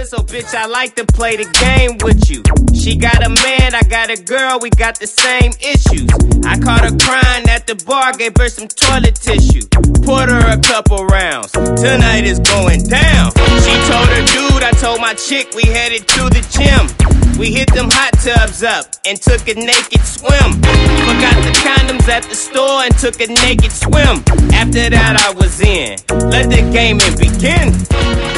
So bitch, I like to play the game with you. She got a man, I got a girl, we got the same issues. I caught her crying at the bar, gave her some toilet tissue. Poured her a couple rounds, tonight is going down. She told her dude, I told my chick, we headed to the gym. We hit them hot tubs up and took a naked swim. Forgot the condoms at the store and took a naked swim. After that I was in, let the gaming begin.